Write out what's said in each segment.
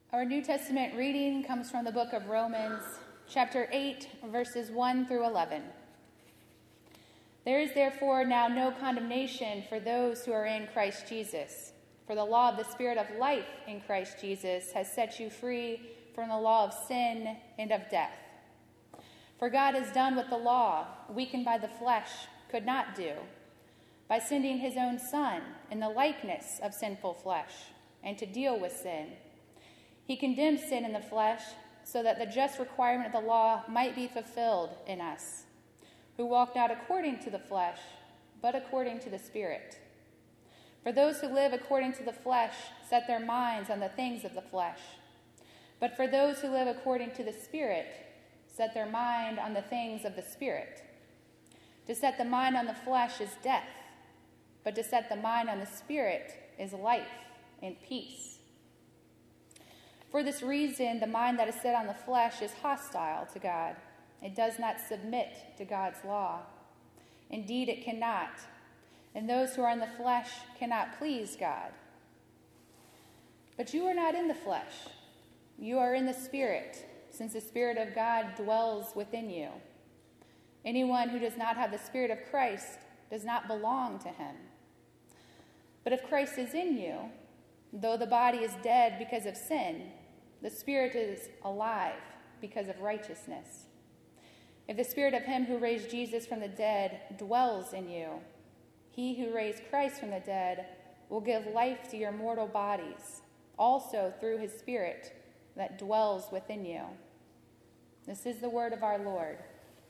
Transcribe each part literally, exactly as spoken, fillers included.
Our New Testament reading comes from the book of Romans, chapter eight, verses one through eleven. There is therefore now no condemnation for those who are in Christ Jesus. For the law of the Spirit of life in Christ Jesus has set you free from the law of sin and of death. For God has done what the law, weakened by the flesh, could not do, by sending his own Son in the likeness of sinful flesh, and to deal with sin. He condemned sin in the flesh so that the just requirement of the law might be fulfilled in us, who walk not according to the flesh, but according to the Spirit. For those who live according to the flesh set their minds on the things of the flesh. But for those who live according to the Spirit set their mind on the things of the Spirit. To set the mind on the flesh is death, but to set the mind on the Spirit is life and peace. For this reason, the mind that is set on the flesh is hostile to God. It does not submit to God's law. Indeed, it cannot. And those who are in the flesh cannot please God. But you are not in the flesh. You are in the Spirit, since the Spirit of God dwells within you. Anyone who does not have the Spirit of Christ does not belong to him. But if Christ is in you, though the body is dead because of sin, the Spirit is alive because of righteousness. If the Spirit of him who raised Jesus from the dead dwells in you, he who raised Christ from the dead will give life to your mortal bodies, also through his Spirit that dwells within you. This is the word of our Lord.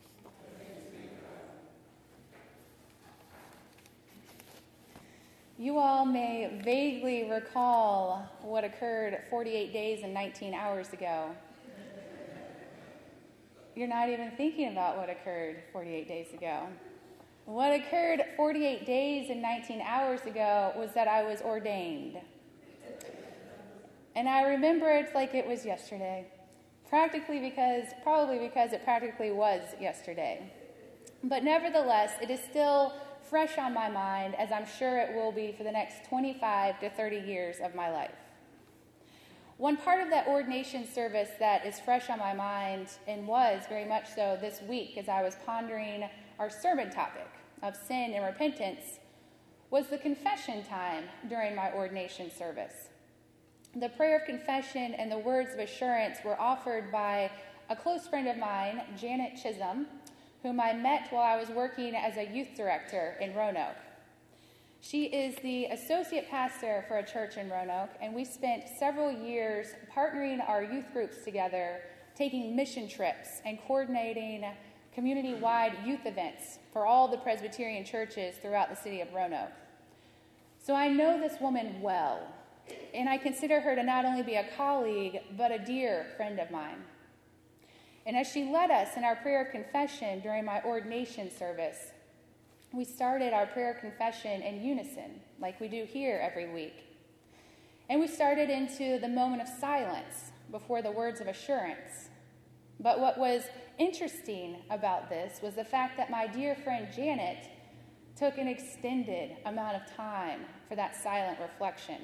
You all may vaguely recall what occurred forty-eight days and nineteen hours ago. You're not even thinking about what occurred forty-eight days ago. What occurred forty-eight days and nineteen hours ago was that I was ordained. And I remember it like it was yesterday. Practically because, probably because it practically was yesterday. But nevertheless, it is still fresh on my mind, as I'm sure it will be for the next twenty-five to thirty years of my life. One part of that ordination service that is fresh on my mind, and was very much so this week as I was pondering our sermon topic of sin and repentance, was the confession time during my ordination service. The prayer of confession and the words of assurance were offered by a close friend of mine, Janet Chisholm, whom I met while I was working as a youth director in Roanoke. She is the associate pastor for a church in Roanoke, and we spent several years partnering our youth groups together, taking mission trips and coordinating community-wide youth events for all the Presbyterian churches throughout the city of Roanoke. So I know this woman well, and I consider her to not only be a colleague, but a dear friend of mine. And as she led us in our prayer of confession during my ordination service, we started our prayer of confession in unison, like we do here every week. And we started into the moment of silence before the words of assurance. But what was interesting about this was the fact that my dear friend Janet took an extended amount of time for that silent reflection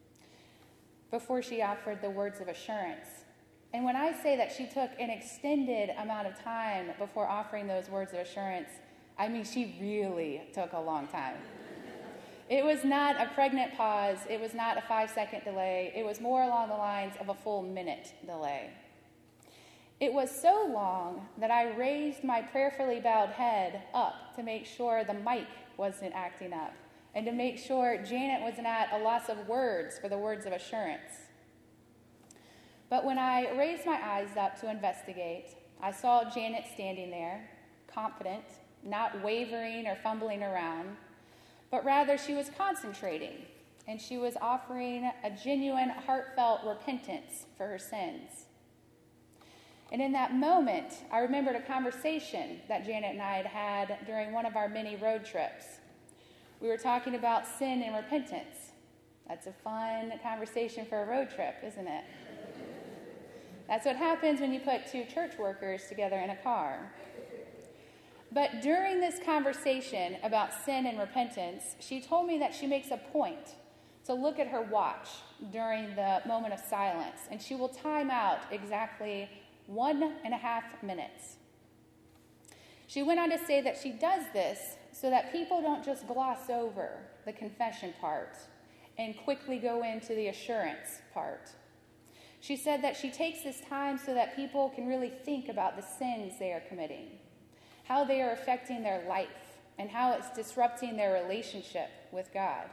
before she offered the words of assurance. And when I say that she took an extended amount of time before offering those words of assurance, I mean she really took a long time. It was not a pregnant pause. It was not a five-second delay. It was more along the lines of a full minute delay. It was so long that I raised my prayerfully bowed head up to make sure the mic wasn't acting up and to make sure Janet wasn't at a loss of words for the words of assurance. But when I raised my eyes up to investigate, I saw Janet standing there, confident, not wavering or fumbling around, but rather she was concentrating, and she was offering a genuine, heartfelt repentance for her sins. And in that moment, I remembered a conversation that Janet and I had had during one of our many road trips. We were talking about sin and repentance. That's a fun conversation for a road trip, isn't it? That's what happens when you put two church workers together in a car. But during this conversation about sin and repentance, she told me that she makes a point to look at her watch during the moment of silence, and she will time out exactly one and a half minutes. She went on to say that she does this so that people don't just gloss over the confession part and quickly go into the assurance part. She said that she takes this time so that people can really think about the sins they are committing, how they are affecting their life, and how it's disrupting their relationship with God.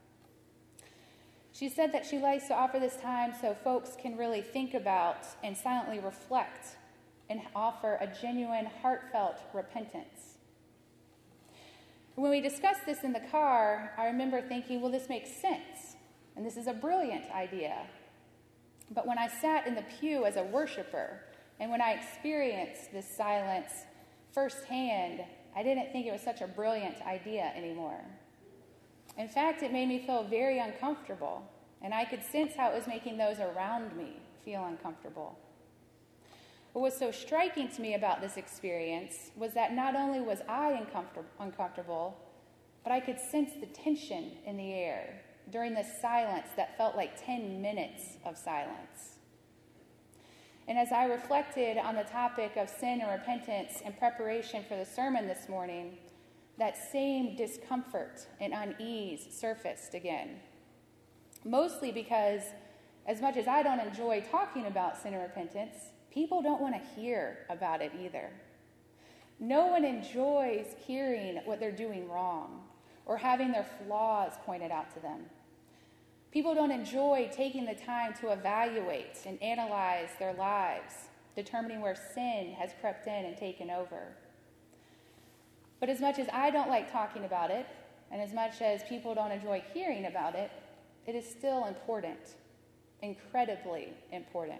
She said that she likes to offer this time so folks can really think about and silently reflect and offer a genuine, heartfelt repentance. When we discussed this in the car, I remember thinking, well, this makes sense, and this is a brilliant idea. But when I sat in the pew as a worshiper, and when I experienced this silence firsthand, I didn't think it was such a brilliant idea anymore. In fact, it made me feel very uncomfortable, and I could sense how it was making those around me feel uncomfortable. What was so striking to me about this experience was that not only was I uncomfortable, uncomfortable, but I could sense the tension in the air during this silence that felt like ten minutes of silence. And as I reflected on the topic of sin and repentance in preparation for the sermon this morning, that same discomfort and unease surfaced again. Mostly because, as much as I don't enjoy talking about sin and repentance, people don't want to hear about it either. No one enjoys hearing what they're doing wrong or having their flaws pointed out to them. People don't enjoy taking the time to evaluate and analyze their lives, determining where sin has crept in and taken over. But as much as I don't like talking about it, and as much as people don't enjoy hearing about it, it is still important, incredibly important.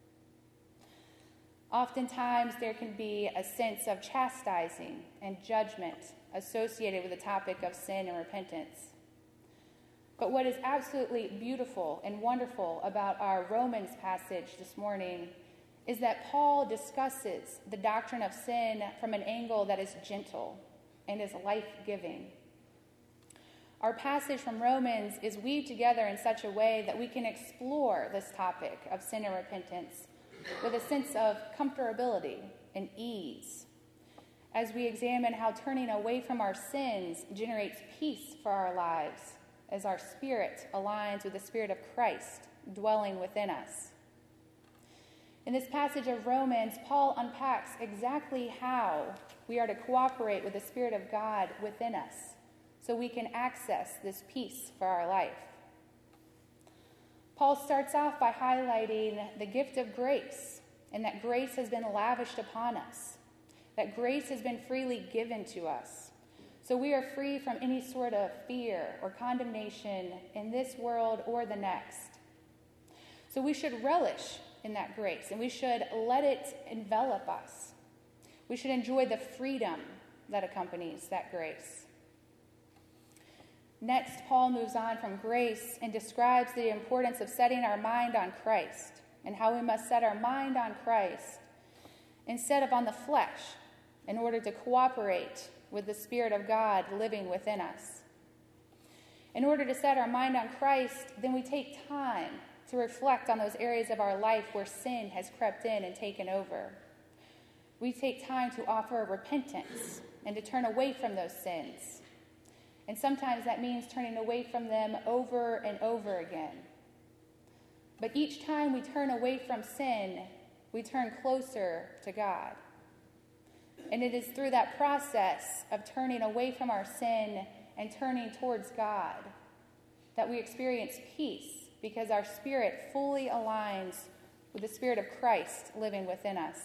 Oftentimes, there can be a sense of chastising and judgment associated with the topic of sin and repentance. But what is absolutely beautiful and wonderful about our Romans passage this morning is that Paul discusses the doctrine of sin from an angle that is gentle and is life-giving. Our passage from Romans is weaved together in such a way that we can explore this topic of sin and repentance with a sense of comfortability and ease as we examine how turning away from our sins generates peace for our lives as our spirit aligns with the Spirit of Christ dwelling within us. In this passage of Romans, Paul unpacks exactly how we are to cooperate with the Spirit of God within us so we can access this peace for our life. Paul starts off by highlighting the gift of grace, and that grace has been lavished upon us, that grace has been freely given to us. So we are free from any sort of fear or condemnation in this world or the next. So we should relish in that grace, and we should let it envelop us. We should enjoy the freedom that accompanies that grace. Next, Paul moves on from grace and describes the importance of setting our mind on Christ and how we must set our mind on Christ instead of on the flesh in order to cooperate with the Spirit of God living within us. In order to set our mind on Christ, then we take time to reflect on those areas of our life where sin has crept in and taken over. We take time to offer repentance and to turn away from those sins. And sometimes that means turning away from them over and over again. But each time we turn away from sin, we turn closer to God. And it is through that process of turning away from our sin and turning towards God that we experience peace, because our spirit fully aligns with the Spirit of Christ living within us.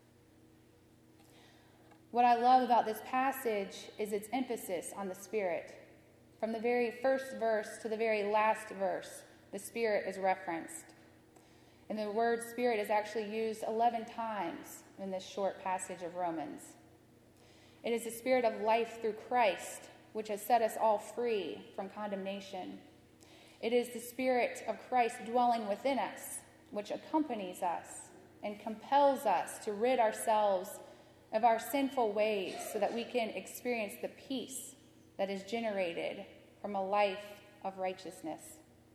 What I love about this passage is its emphasis on the Spirit. From the very first verse to the very last verse, the Spirit is referenced. And the word Spirit is actually used eleven times in this short passage of Romans. It is the Spirit of life through Christ, which has set us all free from condemnation. It is the Spirit of Christ dwelling within us, which accompanies us and compels us to rid ourselves of our sinful ways so that we can experience the peace that is generated from a life of righteousness.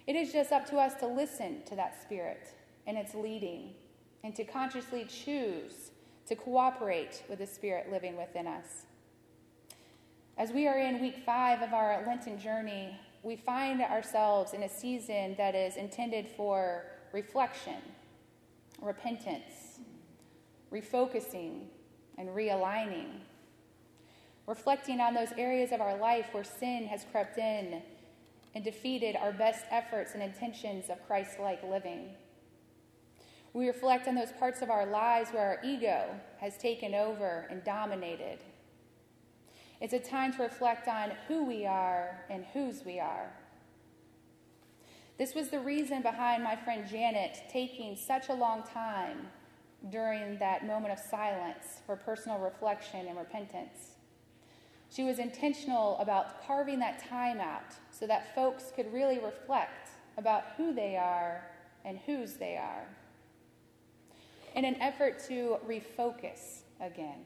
It is just up to us to listen to that Spirit and its leading, and to consciously choose to cooperate with the Spirit living within us. As we are in week five of our Lenten journey, we find ourselves in a season that is intended for reflection, repentance, refocusing, and realigning. Reflecting on those areas of our life where sin has crept in and defeated our best efforts and intentions of Christ-like living. We reflect on those parts of our lives where our ego has taken over and dominated. It's a time to reflect on who we are and whose we are. This was the reason behind my friend Janet taking such a long time during that moment of silence for personal reflection and repentance. She was intentional about carving that time out so that folks could really reflect about who they are and whose they are, in an effort to refocus again.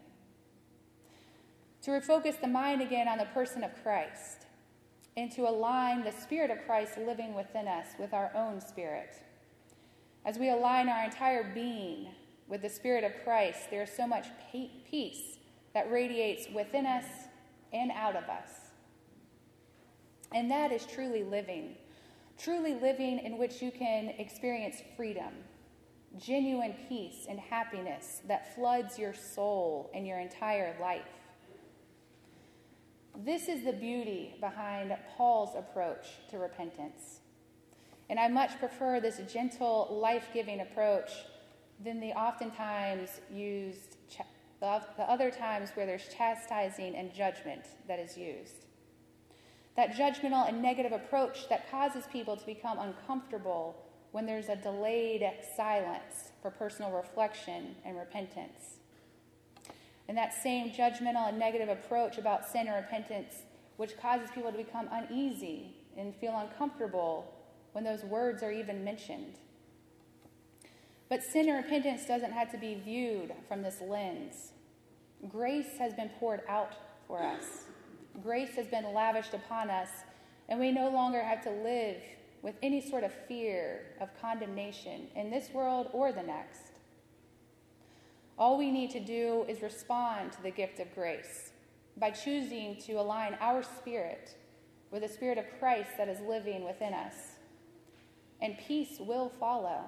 To refocus the mind again on the person of Christ, and to align the Spirit of Christ living within us with our own spirit. As we align our entire being with the Spirit of Christ, there is so much peace that radiates within us and out of us. And that is truly living. Truly living in which you can experience freedom, genuine peace and happiness that floods your soul and your entire life. This is the beauty behind Paul's approach to repentance. And I much prefer this gentle, life-giving approach than the oftentimes used, the, the other times where there's chastising and judgment that is used. That judgmental and negative approach that causes people to become uncomfortable when there's a delayed silence for personal reflection and repentance. And that same judgmental and negative approach about sin and repentance, which causes people to become uneasy and feel uncomfortable when those words are even mentioned. But sin and repentance doesn't have to be viewed from this lens. Grace has been poured out for us. Grace has been lavished upon us, and we no longer have to live with any sort of fear of condemnation in this world or the next. All we need to do is respond to the gift of grace by choosing to align our spirit with the Spirit of Christ that is living within us, and peace will follow.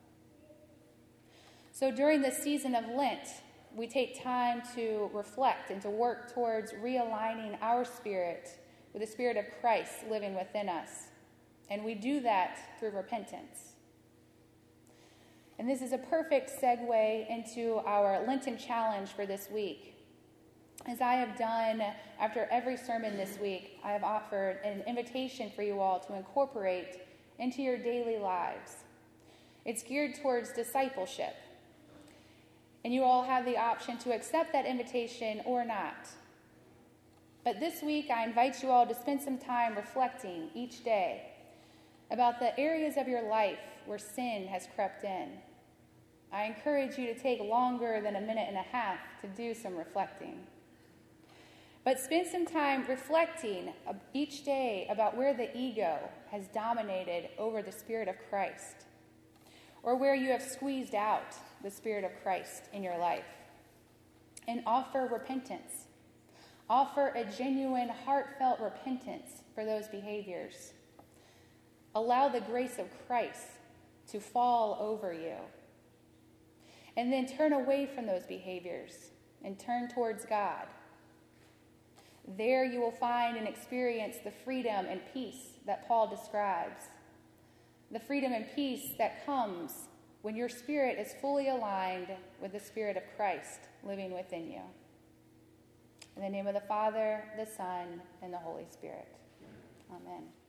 So during this season of Lent, we take time to reflect and to work towards realigning our spirit with the Spirit of Christ living within us. And we do that through repentance. And this is a perfect segue into our Lenten challenge for this week. As I have done after every sermon this week, I have offered an invitation for you all to incorporate into your daily lives. It's geared towards discipleship. And you all have the option to accept that invitation or not. But this week, I invite you all to spend some time reflecting each day about the areas of your life where sin has crept in. I encourage you to take longer than a minute and a half to do some reflecting. But spend some time reflecting each day about where the ego has dominated over the Spirit of Christ, or where you have squeezed out the Spirit of Christ in your life. And offer repentance. Offer a genuine, heartfelt repentance for those behaviors. Allow the grace of Christ to fall over you. And then turn away from those behaviors and turn towards God. There you will find and experience the freedom and peace that Paul describes. The freedom and peace that comes when your spirit is fully aligned with the Spirit of Christ living within you. In the name of the Father, the Son, and the Holy Spirit. Amen.